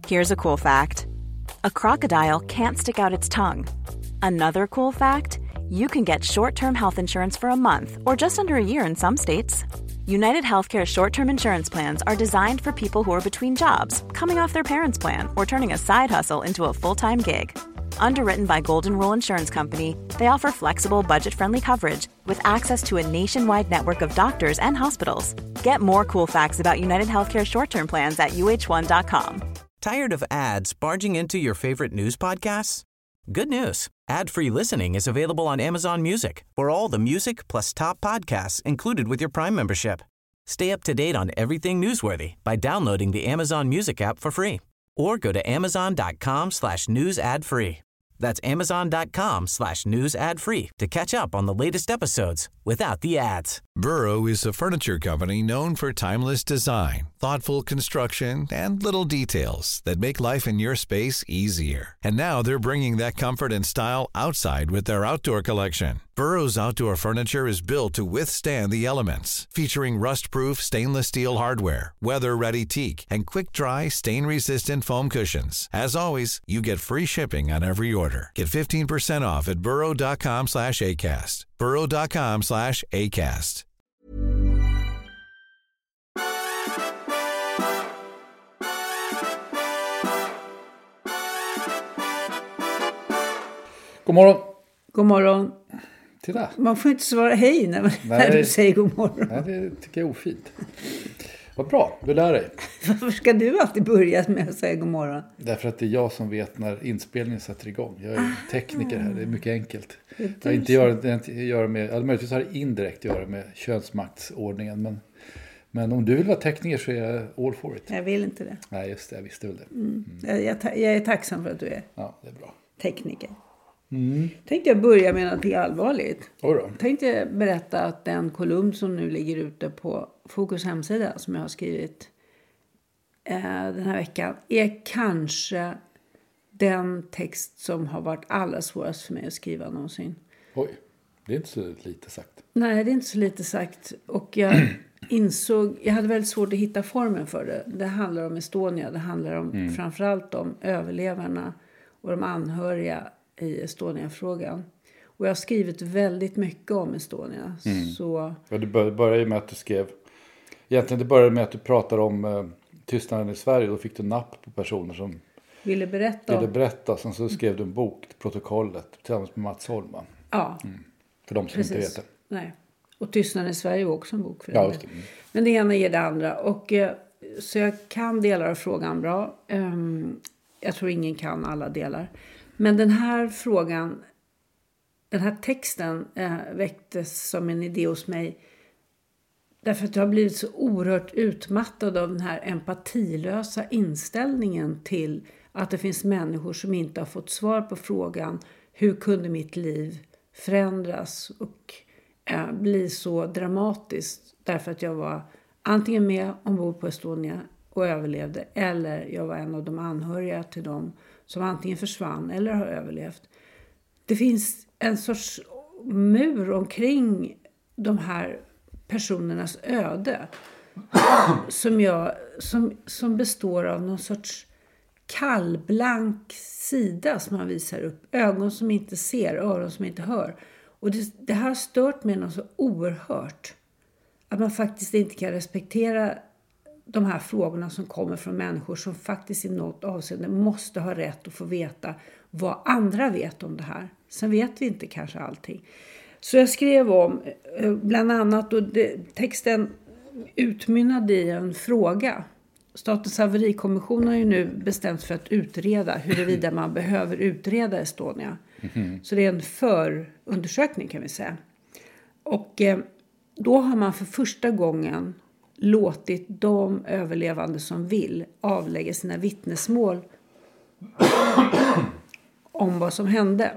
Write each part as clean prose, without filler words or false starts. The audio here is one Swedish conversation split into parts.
Here's a cool fact. A crocodile can't stick out its tongue. Another cool fact, you can get short-term health insurance for a month or just under a year in some states. United Healthcare short-term insurance plans are designed for people who are between jobs, coming off their parents' plan, or turning a side hustle into a full-time gig. Underwritten by Golden Rule Insurance Company, they offer flexible, budget-friendly coverage with access to a nationwide network of doctors and hospitals. Get more cool facts about United Healthcare short-term plans at uh1.com. Tired of ads barging into your favorite news podcasts? Good news. Ad-free listening is available on Amazon Music for all the music plus top podcasts included with your Prime membership. Stay up to date on everything newsworthy by downloading the Amazon Music app for free or go to amazon.com/news ad free. That's amazon.com/news ad free to catch up on the latest episodes without the ads. Burrow is a furniture company known for timeless design, thoughtful construction, and little details that make life in your space easier. And now they're bringing that comfort and style outside with their outdoor collection. Burrow's outdoor furniture is built to withstand the elements, featuring rust-proof stainless steel hardware, weather-ready teak, and quick-dry, stain-resistant foam cushions. As always, you get free shipping on every order. Get 15% off at burrow.com/acast. burrow.com/acast. God morgon. God morgon. Titta. Man får inte svara hej när du säger god morgon. Nej, det tycker jag är ofint. Vad bra, du lär dig. Varför ska du alltid börja med att säga god morgon? Därför att det är jag som vet när inspelningen sätter igång. Jag är tekniker här, det är mycket enkelt. Jag inte gör med, eller möjligtvis har det indirekt att göra med könsmaktsordningen. Men om du vill vara tekniker så är jag all for it. Jag vill inte det. Nej, just det, jag visste väl det. Jag är tacksam för att du är det är bra. tekniker. Tänkte jag börja med något allvarligt. Då. Tänkte berätta att den kolumn som nu ligger ute på Fokus hemsida som jag har skrivit den här veckan är kanske den text som har varit allra svårast för mig att skriva någonsin. Oj, det är inte så lite sagt. Nej, det är inte så lite sagt. Och jag insåg, jag hade väldigt svårt att hitta formen för det. Det handlar om Estonia, det handlar om framförallt om överlevarna och de anhöriga i Estonia-frågan. Och jag har skrivit väldigt mycket om Estonia. Så... Ja, det började ju med att du skrev... Egentligen det började med att du pratade om tystnaden i Sverige. Då fick du napp på personer som ville berätta. Sen så skrev du en bok, protokollet, tillsammans med Mats Holm. Ja. För de som inte vet det. Nej. Och tystnaden i Sverige var också en bok för det. Men det ena ger det andra. Och, så jag kan delar av frågan bra. Jag tror ingen kan alla delar. Men den här frågan, den här texten väcktes som en idé hos mig. Därför att jag har blivit så oerhört utmattad av den här empatilösa inställningen till att det finns människor som inte har fått svar på frågan hur kunde mitt liv förändras och bli så dramatiskt. Därför att jag var antingen med ombord på Estonia och överlevde eller jag var en av de anhöriga till dem som antingen försvann eller har överlevt. Det finns en sorts mur omkring de här personernas öde som består av någon sorts kallblank sida som man visar upp. Ögon som inte ser, öron som inte hör. Och det här har stört mig något så oerhört. Att man faktiskt inte kan respektera de här frågorna som kommer från människor som faktiskt i något avseende måste ha rätt att få veta vad andra vet om det här. Sen vet vi inte kanske allting. Så jag skrev om bland annat, och texten utmynnade i en fråga. Statens haverikommission har ju nu bestämt för att utreda huruvida man behöver utreda Estonia. Så det är en förundersökning kan vi säga. Och då har man för första gången låtit de överlevande som vill avlägga sina vittnesmål om vad som hände.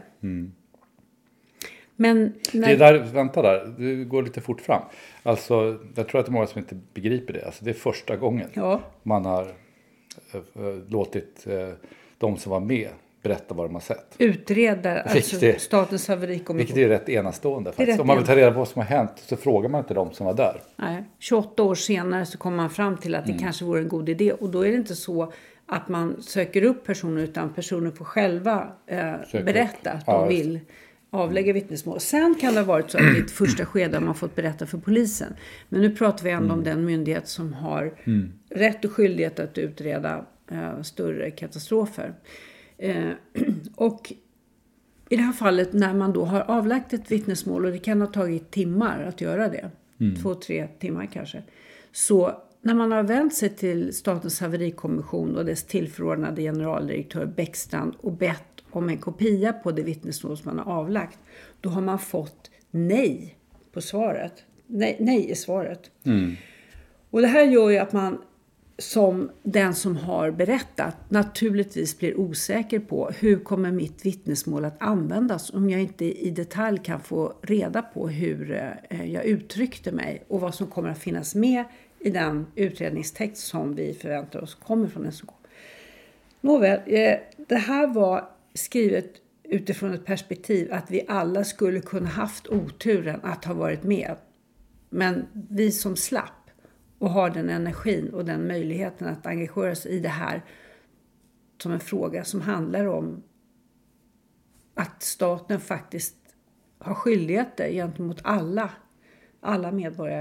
Men det där, vänta där, du går lite fort fram. Alltså, jag tror att det är många som inte begriper det. Alltså, det är första gången man har låtit de som var med berätta vad de har sett. Utreda, alltså Statens haverikommission. Vilket är rätt enastående faktiskt. Om man vill ta reda på vad som har hänt så frågar man inte de som var där. Nej, 28 år senare så kommer man fram till att det kanske vore en god idé. Och då är det inte så att man söker upp personer, utan personer får själva berätta att de vill avlägga vittnesmål. Sen kan det ha varit så att i ett första skede har man fått berätta för polisen. Men nu pratar vi ändå om den myndighet som har rätt och skyldighet att utreda större katastrofer. Och i det här fallet när man då har avlagt ett vittnesmål, och det kan ha tagit timmar att göra det, 2-3 timmar kanske, så när man har vänt sig till Statens haverikommission och dess tillförordnade generaldirektör Bäckstrand och bett om en kopia på det vittnesmål som man har avlagt, då har man fått nej på svaret. Nej i svaret. Och det här gör ju att man som den som har berättat naturligtvis blir osäker på hur kommer mitt vittnesmål att användas om jag inte i detalj kan få reda på hur jag uttryckte mig och vad som kommer att finnas med i den utredningstext som vi förväntar oss kommer från SOK. Nåväl, det här var skrivet utifrån ett perspektiv att vi alla skulle kunna haft oturen att ha varit med. Men vi som slapp och har den energin och den möjligheten att engagera sig i det här som en fråga som handlar om att staten faktiskt har skyldigheter gentemot alla medborgare.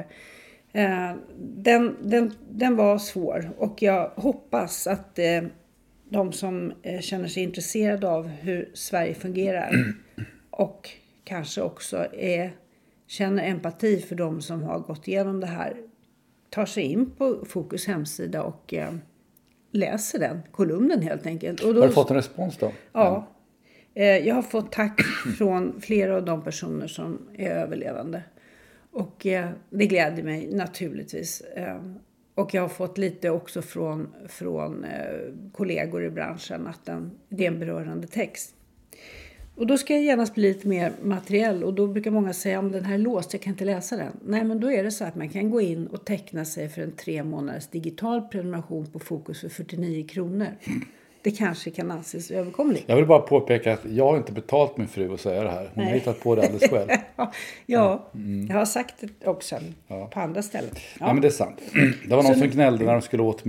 Den var svår, och jag hoppas att de som känner sig intresserade av hur Sverige fungerar och kanske också känner empati för de som har gått igenom det här tar sig in på Fokus hemsida och läser den kolumnen helt enkelt. Och då, har du fått en respons då? Ja. Jag har fått tack från flera av de personer som är överlevande. Och det gläder mig naturligtvis. Och jag har fått lite också från kollegor i branschen att det är en berörande text. Och då ska jag genast bli lite mer materiell. Och då brukar många säga om den här är låst, jag kan inte läsa den. Nej, men då är det så att man kan gå in och teckna sig för en 3 månaders digital prenumeration på Fokus för 49 kronor. Det kanske kan anses överkomligt. Jag vill bara påpeka att jag har inte betalt min fru att säga det här. Hon har hittat på det alldeles själv. Jag har sagt det också på andra ställen. Ja, men det är sant. Det var någon som gnällde när de skulle åt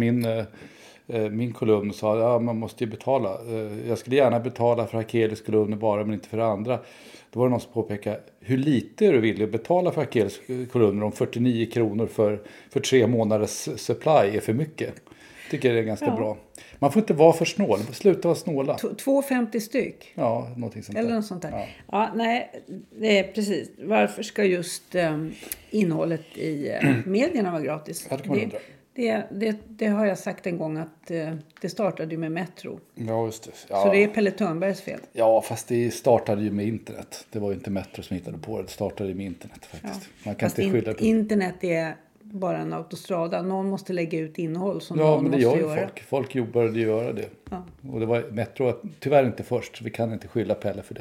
min kolumn och sa att man måste ju betala. Jag skulle gärna betala för Hakelius kolumner bara, men inte för andra. Då var det någon som påpekade hur lite är du villig att betala för Hakelius kolumner om 49 kronor för 3 månaders supply är för mycket. Tycker det är ganska bra. Man får inte vara för snål. Sluta vara snåla. 2,50 styck. Ja, någonting sånt där. Eller något sånt där. Ja, nej, det är precis. Varför ska just innehållet i medierna vara gratis? Ja, det kan man undra. Det har jag sagt en gång att det startade ju med Metro. Ja, just det. Ja. Så det är Pelle Törnbergs fel. Ja, fast det startade ju med internet. Det var ju inte Metro som hittade på det. Det startade ju med internet faktiskt. Man kan inte skylla på internet är bara en autostrada. Någon måste lägga ut innehåll som någon måste göra. Ja, men det gör ju folk. Folk började göra det. Ja. Och det var Metro tyvärr inte först. Så vi kan inte skylla Pelle för det.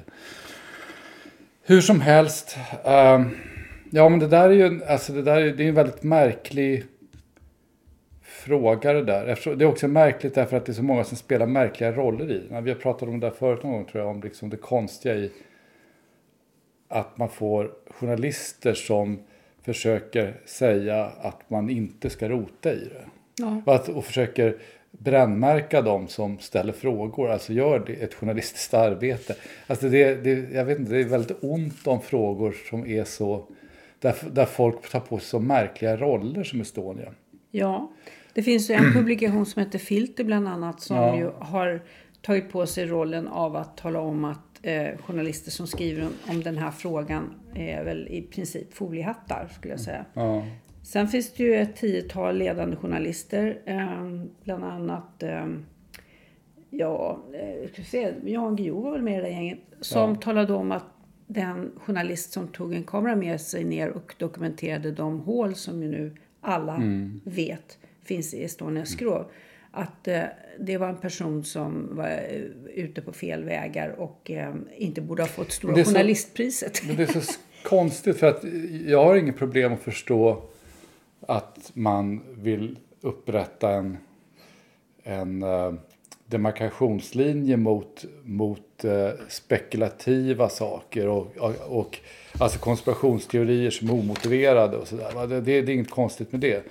Hur som helst. Ja, men det där är ju det är en väldigt märklig fråga det där. Det är också märkligt därför att det är så många som spelar märkliga roller i. Vi har pratat om det där förut någon gång, tror jag, om liksom det konstiga i att man får journalister som försöker säga att man inte ska rota i det. Ja. Och försöker brännmärka dem som ställer frågor. Alltså gör det ett journalistiskt arbete. Alltså jag vet inte, det är väldigt ont om frågor som är så där folk tar på sig så märkliga roller som Estonia. Ja, det finns ju en publikation som heter Filter bland annat som ju har tagit på sig rollen av att tala om att journalister som skriver om den här frågan är väl i princip foliehattar, skulle jag säga. Ja. Sen finns det ju ett 10-tal ledande journalister, bland annat Jan Guillou var väl med i det gänget, som talade om att den journalist som tog en kamera med sig ner och dokumenterade de hål som ju nu alla vet finns i Estonias skrov. Att det var en person som var ute på fel vägar och inte borde ha fått stora journalistpriset. Men det är så konstigt för att jag har inget problem att förstå att man vill upprätta en demarkationslinje mot spekulativa saker och alltså konspirationsteorier som är omotiverade och sådär. Det är inget konstigt med det.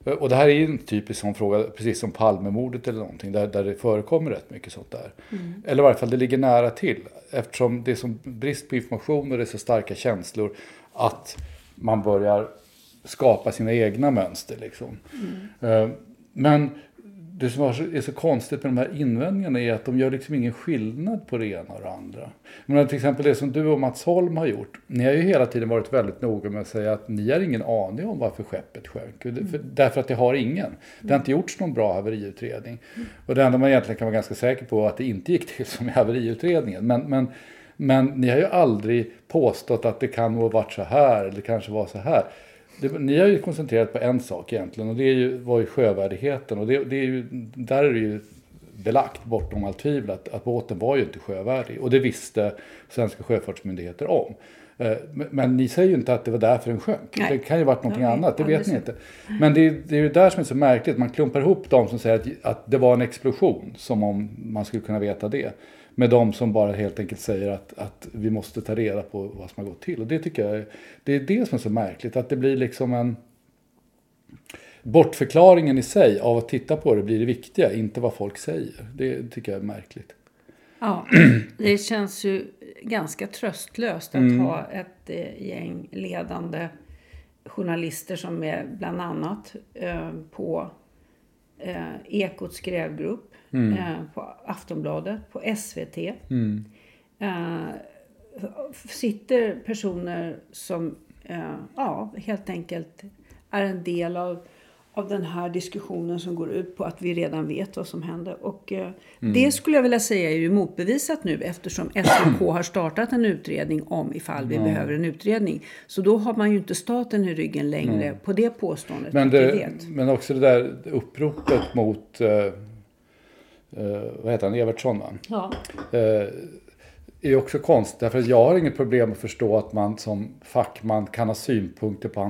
Och det här är ju en typisk sån fråga, precis som Palmemordet eller någonting, där det förekommer rätt mycket sånt där. Eller i varje fall det ligger nära till, eftersom det är som brist på information och det är så starka känslor att man börjar skapa sina egna mönster. Liksom. Men det som är så konstigt med de här invändningarna är att de gör liksom ingen skillnad på det ena och det andra. Men till exempel det som du och Mats Holm har gjort. Ni har ju hela tiden varit väldigt noga med att säga att ni har ingen aning om varför skeppet sjönk. Därför att det har ingen. Det har inte gjorts någon bra haveriutredning. Och det enda man egentligen kan vara ganska säker på är att det inte gick till som i haveriutredningen. Men ni har ju aldrig påstått att det kan ha varit så här eller kanske var så här. Ni har ju koncentrerat på en sak egentligen, och det var ju sjövärdigheten, och det är ju, där är det ju belagt bortom allt tvivel att båten var ju inte sjövärdig, och det visste svenska sjöfartsmyndigheter om. Men ni säger ju inte att det var därför den sjönk. Nej. Det kan ju varit någonting annat, det vet ni inte. Men det är ju där som är så märkligt, man klumpar ihop de som säger att det var en explosion, som om man skulle kunna veta det, med de som bara helt enkelt säger att vi måste ta reda på vad som har gått till. Och det tycker jag, det är det som är så märkligt. Att det blir liksom en bortförklaringen i sig av att titta på det blir det viktiga, inte vad folk säger. Det tycker jag är märkligt. Ja, det känns ju ganska tröstlöst att ha ett gäng ledande journalister som är bland annat på Ekots grävgrupp, på Aftonbladet, på SVT. Sitter personer som helt enkelt är en del av den här diskussionen som går ut på att vi redan vet vad som händer. Och det skulle jag vilja säga är ju motbevisat nu, eftersom SOK har startat en utredning om ifall vi behöver en utredning. Så då har man ju inte staten i ryggen längre på det påståendet. Men också det där uppropet mot vad heter han, Evertsson, va? Ja. Är också konstigt, därför att jag har inget problem att förstå att man som fackman kan ha synpunkter på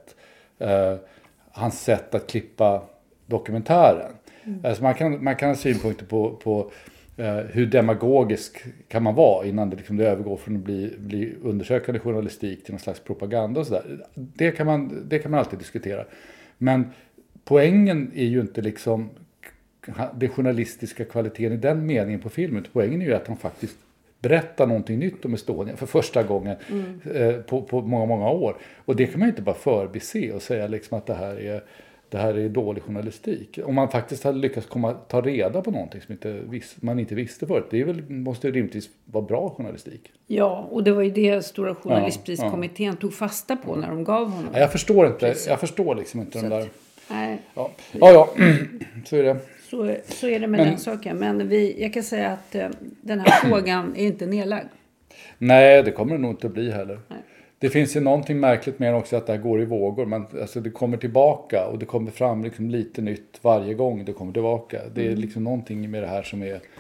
hans sätt att klippa dokumentären. Alltså man kan ha synpunkter på hur demagogisk kan man vara innan det övergår från att bli undersökande journalistik till någon slags propaganda och sådär. Det kan man alltid diskutera. Men poängen är ju inte liksom det journalistiska kvaliteten i den meningen på filmen. Poängen är ju att de faktiskt berättar någonting nytt om Estonia för första gången på många, många år. Och det kan man ju inte bara förbise och säga liksom att det här är dålig journalistik. Om man faktiskt hade lyckats ta reda på någonting som man inte visste förut, måste rimligtvis vara bra journalistik. Ja, och det var ju det Stora journalistpriskommittén tog fasta på när de gav honom. Ja, jag förstår liksom inte den där. Nej. Ja, så är det. Så är det med den saken. Men jag kan säga att den här frågan är inte nedlagd. Nej, det kommer det nog inte att bli heller. Nej. Det finns ju någonting märkligt med också att det här går i vågor. Alltså det kommer tillbaka och det kommer fram liksom lite nytt varje gång det kommer tillbaka. Det är liksom någonting med det här som är...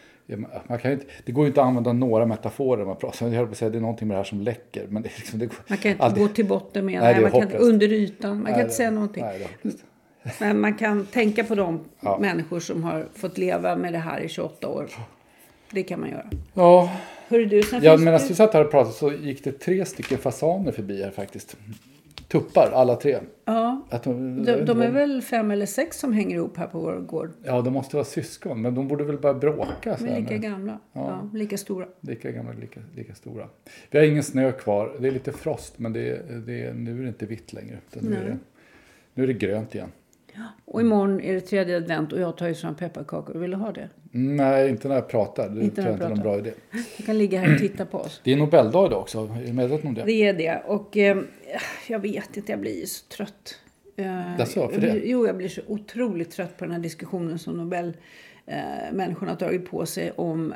det går ju inte att använda några metaforer man pratar. Jag höll på att säga det är någonting med det här som läcker. Men det är liksom, man kan inte gå till botten med det. Man kan inte under ytan. Man kan inte säga någonting. Nej, men man kan tänka på de människor som har fått leva med det här i 28 år. Det kan man göra. Ja. Medan vi satt här och pratade så gick det 3 stycken fasaner förbi här faktiskt. Tuppar, alla 3. Ja, de är väl 5 eller 6 som hänger ihop här på vår gård. Ja, de måste vara syskon, men de borde väl bara bråka. De är lika gamla, lika stora. Lika gamla, lika stora. Vi har ingen snö kvar, det är lite frost, men nu är det inte vitt längre. Nu är det grönt igen. Ja. Och imorgon är det 3:e advent och jag tar ju fram pepparkakor. Vill du ha det? Nej, inte när jag pratar. Det tror jag inte är någon bra idé. Du kan ligga här och titta på oss. Det är Nobeldag idag också. Är du medveten om det? Det är det. Och jag vet inte, jag blir så trött. För det? Jo, jag blir så otroligt trött på den här diskussionen som Nobelmänniskorna har tagit på sig om...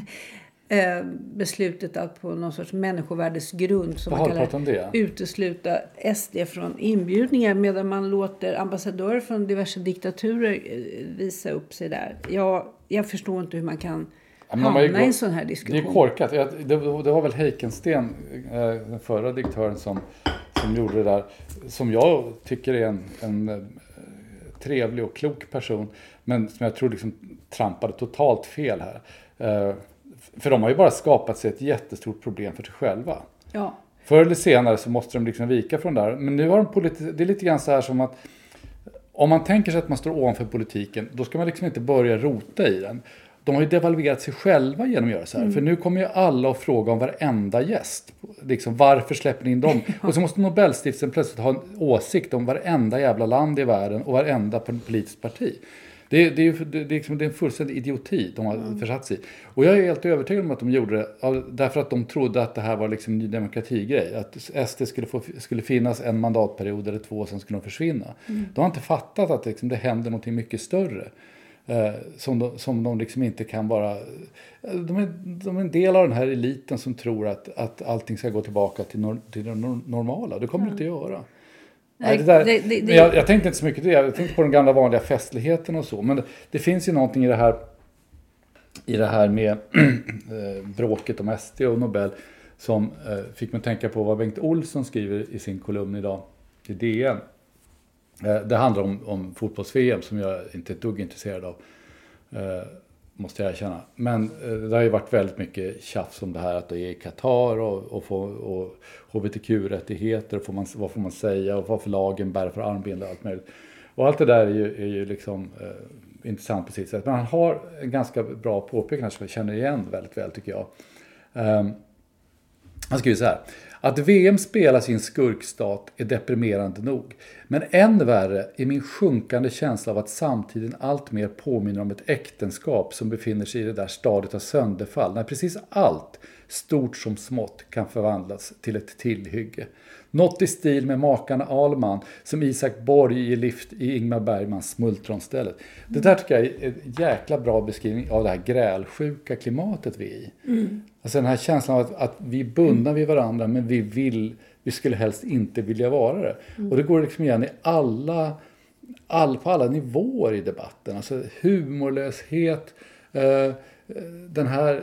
beslutet att på någon sorts människovärdesgrund som man kallar utesluta SD från inbjudningar, medan man låter ambassadörer från diverse diktaturer visa upp sig där. Jag förstår inte hur man kan hamna i en sån här diskussion. Det är korkat. Det var väl Heikensten, den förra diktören som gjorde det där, som jag tycker är en trevlig och klok person, men som jag tror liksom trampade totalt fel här. För de har ju bara skapat sig ett jättestort problem för sig själva. Ja. Förr eller senare så måste de liksom vika från det här. Men nu har det är lite grann så här som om man tänker sig att man står ovanför politiken, då ska man liksom inte börja rota i den. De har ju devalverat sig själva genom att göra så här. För nu kommer ju alla att fråga om varenda gäst. Liksom, varför släpper ni in dem? Och så måste Nobelstiftelsen plötsligt ha en åsikt om varenda jävla land i världen och varenda politiskt parti. Det är en fullständig idioti de har försatt sig i. Och jag är helt övertygad om att de gjorde det därför att de trodde att det här var liksom en ny demokratigrej. Att SD skulle finnas en mandatperiod eller 2 och sen skulle de försvinna. De har inte fattat att liksom, det händer något mycket större. Som de liksom inte kan bara... De är en del av den här eliten som tror att allting ska gå tillbaka till det normala. Det kommer det inte göra. Nej, jag tänkte inte så mycket det. Jag tänkte på den gamla vanliga festligheten och så. Men det finns ju någonting i det här med bråket om SD och Nobel som fick mig tänka på vad Bengt Olsson skriver i sin kolumn idag i DN. Det handlar om fotbolls-VM som jag inte är ett dugg intresserad av, måste jag erkänna. Men det har ju varit väldigt mycket tjafs om det här att det är i Qatar och hbtq-rättigheter och vad får man säga och vad för lagen bär för armbindlar och allt möjligt. Och allt det där är ju liksom intressant på sitt sätt. Men han har en ganska bra påpekande som jag känner igen väldigt väl, tycker jag. Han skriver så här: att VM spelas i en skurkstat är deprimerande nog. Men än värre är min sjunkande känsla av att samtiden allt mer påminner om ett äktenskap som befinner sig i det där stadiet av sönderfall. När precis allt, stort som smått, kan förvandlas till ett tillhygge. Något i stil med makarna Ahlman som Isak Borg ger lift i Ingmar Bergmans Smultronstället. Det där tycker jag är en jäkla bra beskrivning av det här grälsjuka klimatet vi är i. Alltså den här känslan av att vi är bundna vid varandra, men vi skulle helst inte vilja vara det. Och det går liksom igen i på alla nivåer i debatten. Alltså humorlöshet, den här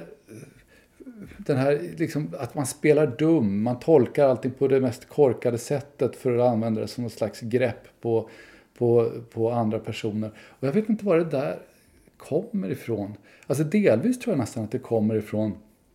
liksom, att man spelar dum, man tolkar allting på det mest korkade sättet för att använda det som något slags grepp på andra personer. Och jag vet inte var det där kommer ifrån. Alltså delvis tror jag nästan att det kommer ifrån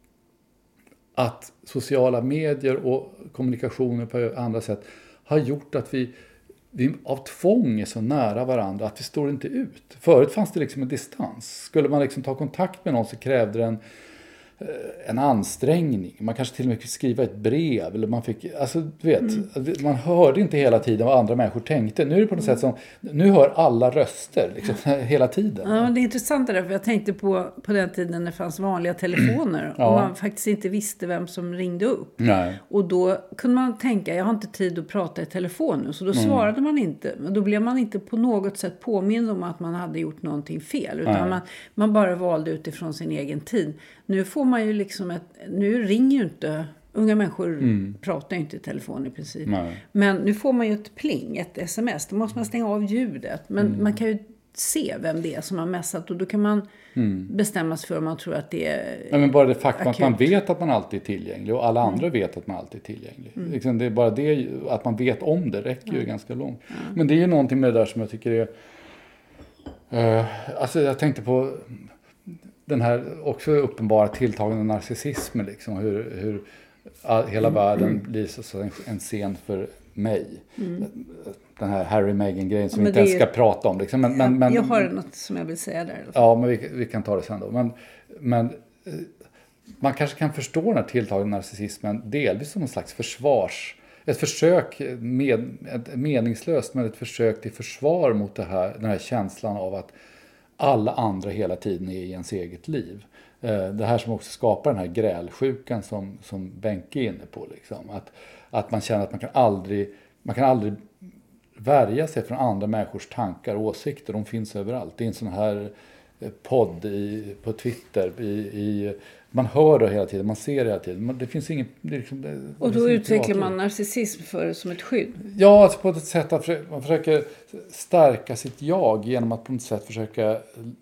att sociala medier och kommunikationer på andra sätt har gjort att vi av tvång är så nära varandra att vi står inte ut. Förut fanns det liksom en distans. Skulle man liksom ta kontakt med någon så krävde det en ansträngning. Man kanske till och med fick skriva ett brev. Eller man fick, alltså du vet, man hörde inte hela tiden vad andra människor tänkte. Nu är det på något sätt som, nu hör alla röster liksom, hela tiden. Ja, det är intressant det där, för jag tänkte på den tiden när det fanns vanliga telefoner. Och man faktiskt inte visste vem som ringde upp. Nej. Och då kunde man tänka, jag har inte tid att prata i telefon nu. Så då svarade man inte. Men då blev man inte på något sätt påmind om att man hade gjort någonting fel. Utan man bara valde utifrån sin egen tid. Nu får man ju liksom nu ringer ju inte, unga människor pratar ju inte i telefon i princip. Nej. Men nu får man ju ett pling, ett sms. Då måste man stänga av ljudet. Men man kan ju se vem det är som har messat. Och då kan man bestämma sig för om man tror att det är men bara det faktum att man vet att man alltid är tillgänglig. Och alla andra vet att man alltid är tillgänglig. Liksom det är bara det, att man vet om det räcker ju ganska långt. Men det är ju någonting med det där som jag tycker är... alltså jag tänkte på... den här också uppenbara tilltagande narcissismen, liksom, hur hela världen blir så en scen för mig. Den här Harry-Meghan-grejen som vi inte ens ska prata om. Liksom. Men, jag har något som jag vill säga där. Ja, men vi kan ta det sen då. Men man kanske kan förstå den här tilltagande narcissismen delvis som en slags ett försök, meningslöst, men ett försök till försvar mot den här känslan av att alla andra hela tiden är i ens eget liv. Det här som också skapar den här grälsjukan som Benke är inne på. Liksom. Att man känner att man kan aldrig värja sig från andra människors tankar och åsikter. De finns överallt. Det är en sån här podd på Twitter. Man hör det hela tiden, man ser det hela tiden. Det finns ingen... och då utvecklar man narcissism som ett skydd? Ja, alltså på ett sätt att man försöker stärka sitt jag genom att på något sätt försöka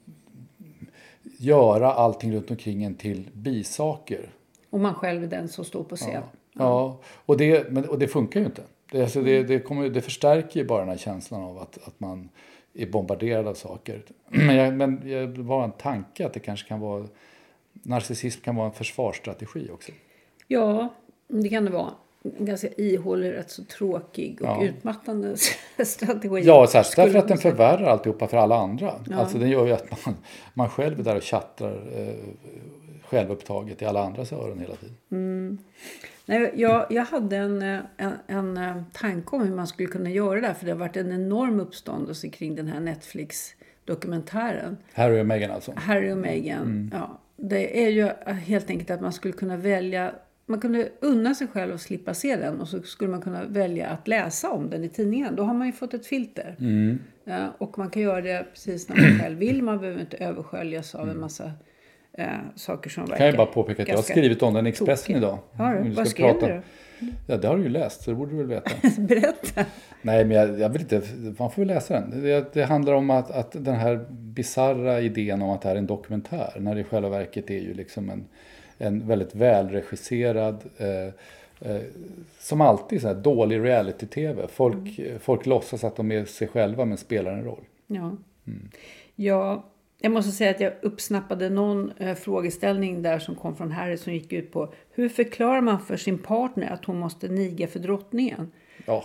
göra allting runt omkring en till bisaker. Och man själv är den som står på scen. Ja. Och det funkar ju inte. Det förstärker ju bara den här känslan av att man är bombarderad av saker. Men det var en tanke att det kanske kan vara... Narcissism kan vara en försvarsstrategi också. Ja, det kan det vara. ganska ihålig, rätt så tråkig och utmattande strategi. Ja, särskilt därför att den förvärrar alltihopa för alla andra. Ja. Alltså den gör ju att man själv är där och chattar självupptaget i alla andras öron hela tiden. Mm. Nej, jag hade en tanke om hur man skulle kunna göra det. För det har varit en enorm uppståndelse kring den här Netflix-dokumentären. Harry och Meghan alltså. Harry och Meghan, ja. Det är ju helt enkelt att man skulle kunna välja... Man kunde unna sig själv att slippa se den. Och så skulle man kunna välja att läsa om den i tidningen. Då har man ju fått ett filter. Mm. Och man kan göra det precis när man själv vill. Man behöver inte översköljas av en massa saker som verkar... Kan jag bara påpeka att jag har skrivit om den i Expressen idag. Vad skrev du? Ja, det har du ju läst, så det borde du väl veta. Berätta. Nej, men jag vill inte... Man får väl läsa den. Det handlar om att den här bizarra idén om att det här är en dokumentär. När det i själva verket är ju liksom en väldigt välregisserad... som alltid så här dålig reality-tv. Folk låtsas att de är sig själva men spelar en roll. Ja. Jag måste säga att jag uppsnappade någon frågeställning där som kom från Harry som gick ut på hur förklarar man för sin partner att hon måste niga för drottningen? Ja.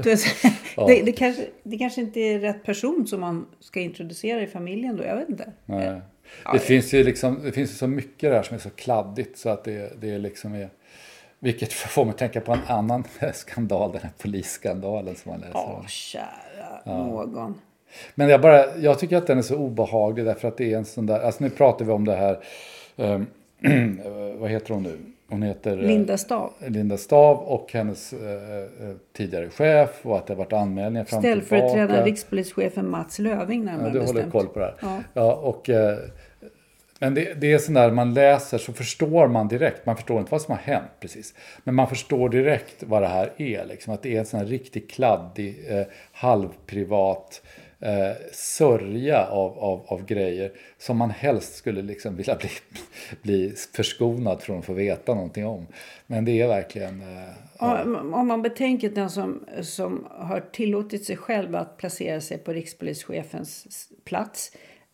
Det kanske inte är rätt person som man ska introducera i familjen då, jag vet inte. Nej. Det finns ju så mycket där som är så kladdigt så att det liksom är... Vilket får mig tänka på en annan skandal, den här polisskandalen som man läser. Kära någon. Men jag tycker att den är så obehaglig därför att det är en sån där... Alltså nu pratar vi om det här... vad heter hon nu? Hon heter... Linda Stav och hennes tidigare chef och att det har varit anmälningar fram och tillbaka. Ställföreträdande rikspolischefen Mats Löving närmare bestämt. Du håller koll på det här. Ja och... Men det är sån där man läser så förstår man direkt. Man förstår inte vad som har hänt precis. Men man förstår direkt vad det här är. Liksom. Att det är en sån här riktigt kladdig, halvprivat sörja av grejer. Som man helst skulle liksom vilja bli förskonad från att få veta någonting om. Men det är verkligen... Om man betänker den som har tillåtit sig själv att placera sig på rikspolischefens plats...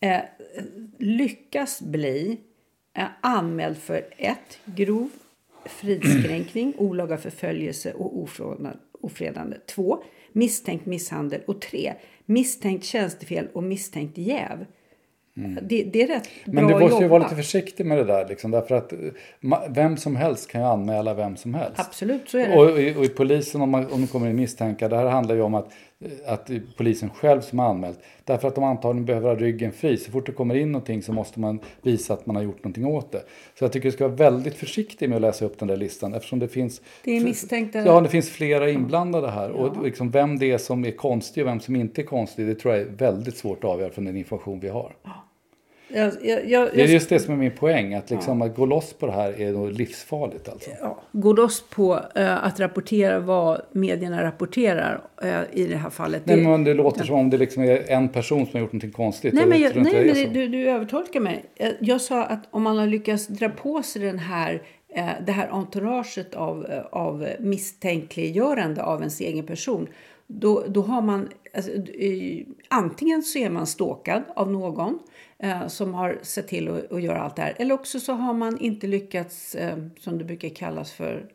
lyckas bli anmäld för 1. grov fridskränkning, olaga förföljelse och ofredande. 2. misstänkt misshandel och 3. misstänkt tjänstefel och misstänkt jäv. Det är rätt bra. Men du måste ju vara lite försiktig med det där liksom, därför att vem som helst kan ju anmäla vem som helst. Absolut, så är det. Och i polisen om de kommer in misstänka, det här handlar ju om att polisen själv som har anmält. Därför att de antagligen behöver ha ryggen fri. Så fort det kommer in någonting så måste man visa att man har gjort någonting åt det. Så jag tycker du ska vara väldigt försiktig med att läsa upp den där listan. Eftersom det finns... Det är misstänkta... Ja, det finns flera inblandade här. Ja. Och liksom vem det är som är konstig och vem som inte är konstig, det tror jag är väldigt svårt att avgöra från den information vi har. Ja. Det är just det som är min poäng. Att, liksom, att gå loss på det här är nog livsfarligt. Alltså. Ja, gå loss på att rapportera vad medierna rapporterar i det här fallet. Nej, men det låter som om det liksom är en person som har gjort något konstigt. Nej, men du övertolkar mig. Jag sa att om man har lyckats dra på sig det här entouraget av misstänkliggörande av ens egen person. Då har man... Alltså, antingen så är man stalkad av någon som har sett till att göra allt det här. Eller också så har man inte lyckats, som det brukar kallas för,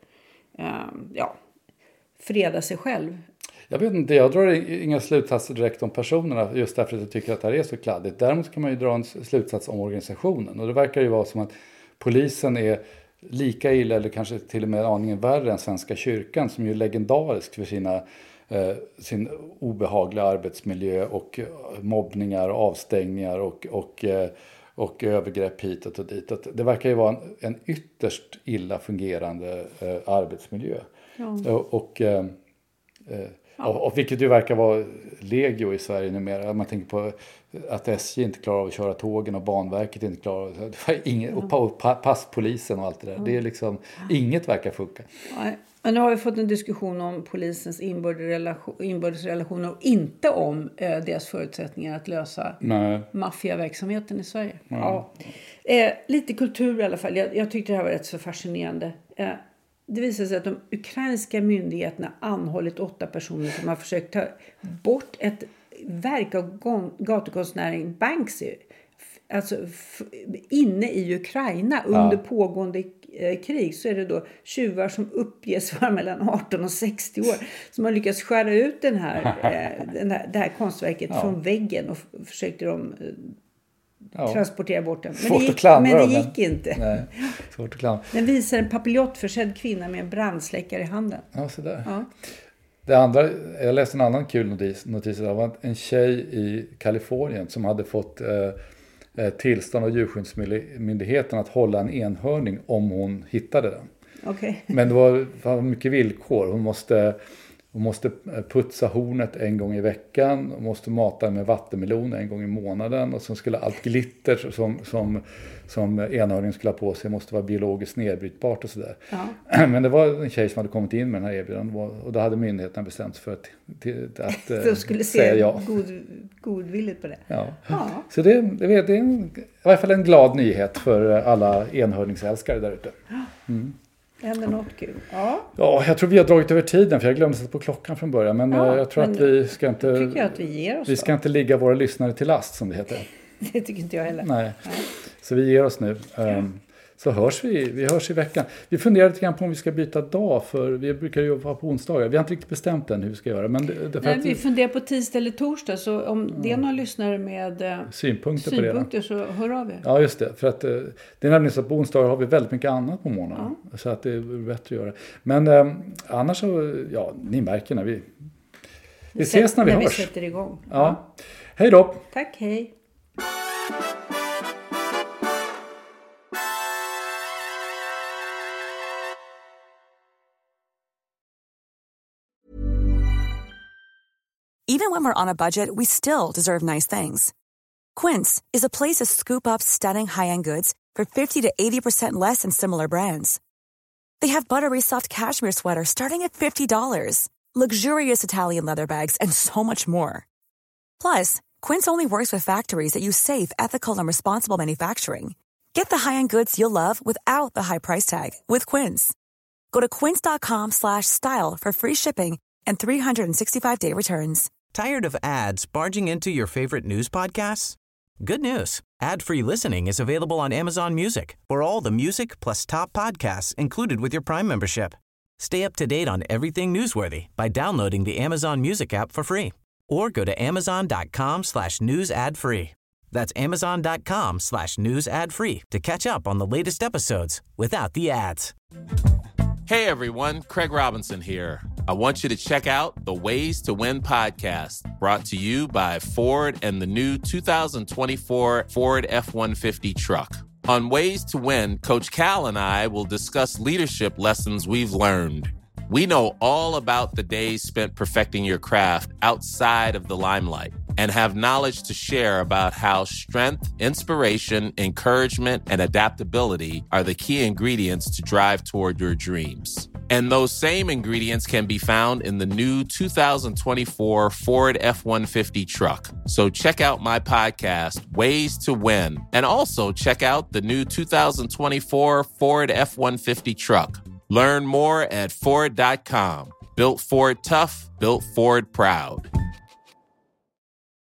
freda sig själv. Jag vet inte, jag drar inga slutsatser direkt om personerna just därför att jag tycker att det här är så kladdigt. Däremot kan man ju dra en slutsats om organisationen. Och det verkar ju vara som att polisen är lika illa eller kanske till och med aningen värre än Svenska kyrkan som ju är legendarisk för sin obehagliga arbetsmiljö och mobbningar, avstängningar och övergrepp hitåt och ditåt. Det verkar ju vara en ytterst illa fungerande arbetsmiljö. Ja. Och vilket ju verkar vara legio i Sverige numera. Man tänker på att SJ inte klarar av att köra tågen och Banverket inte klarar av det. Och passpolisen och allt det där. Det är liksom, inget verkar funka. Nej. Men nu har vi fått en diskussion om polisens inbördes relationer och inte om deras förutsättningar att lösa maffiaverksamheten i Sverige. Ja. Lite kultur i alla fall. Jag tyckte det här var rätt så fascinerande. Det visar sig att de ukrainska myndigheterna anhållit 8 personer som har försökt ta bort ett verk av gatukonstnären Banksy. Alltså inne i Ukraina under pågående krig så är det då tjuvar som uppges vara mellan 18 och 60 år som har lyckats skära ut det här konstverket från väggen och försökte de transportera bort den. Men det gick inte. Nej, svårt att klandra. Den visar en papiljottförsedd kvinna med en brandsläckare i handen. Ja, så där. Ja. Det andra, jag läste en annan kul notis. Det var en tjej i Kalifornien som hade fått tillstånd av djurskyddsmyndigheten att hålla en enhörning om hon hittade den. Okay. Men det var mycket villkor. Hon måste putsa hornet en gång i veckan. Hon måste mata med vattenmelon en gång i månaden. Och så skulle allt glitter som enhörningen skulle ha på sig måste vara biologiskt nedbrytbart och sådär. Ja. Men det var en tjej som hade kommit in med den här erbjudandet. Och då hade myndigheterna bestämt sig för att de skulle säga ja. Godvilligt på det. Ja. Så det är i varje fall en glad nyhet för alla enhörningsälskare där ute. Mm. Det händer något kul. Ja, jag tror vi har dragit över tiden för jag glömde sätta på klockan från början. Men jag tror att vi ska inte... Jag tycker att vi ger oss. Vi ska inte ligga våra lyssnare till last som det heter. Det tycker inte jag heller. Nej. Så vi ger oss nu. Så hörs vi hörs i veckan. Vi funderar lite grann på om vi ska byta dag för vi brukar ju vara på onsdagar. Vi har inte riktigt bestämt än hur vi ska göra. Men vi funderar på tisdag eller torsdag så om det är någon lyssnare med synpunkter på det så hör av er. Ja just det. För att det är nämligen så att på onsdagar har vi väldigt mycket annat på morgonen. Ja. Så att det är bättre att göra. Men annars så, ni märker när vi ses när vi hörs. När vi sätter igång. Ja. Hej då. Tack, hej. Even when we're on a budget, we still deserve nice things. Quince is a place to scoop up stunning high-end goods for 50 to 80% less than similar brands. They have buttery soft cashmere sweaters starting at $50, luxurious Italian leather bags, and so much more. Plus, Quince only works with factories that use safe, ethical, and responsible manufacturing. Get the high-end goods you'll love without the high price tag with Quince. Go to quince.com/style for free shipping and 365-day returns. Tired of ads barging into your favorite news podcasts? Good news. Ad-free listening is available on Amazon Music for all the music plus top podcasts included with your Prime membership. Stay up to date on everything newsworthy by downloading the Amazon Music app for free or go to amazon.com/news ad free. That's amazon.com/news ad free to catch up on the latest episodes without the ads. Hey everyone, Craig Robinson here. I want you to check out the Ways to Win podcast, brought to you by Ford and the new 2024 Ford F-150 truck. On Ways to Win, Coach Cal and I will discuss leadership lessons we've learned. We know all about the days spent perfecting your craft outside of the limelight and have knowledge to share about how strength, inspiration, encouragement, and adaptability are the key ingredients to drive toward your dreams. And those same ingredients can be found in the new 2024 Ford F-150 truck. So check out my podcast, Ways to Win, and also check out the new 2024 Ford F-150 truck. Learn more at Ford.com. Built Ford tough, built Ford proud.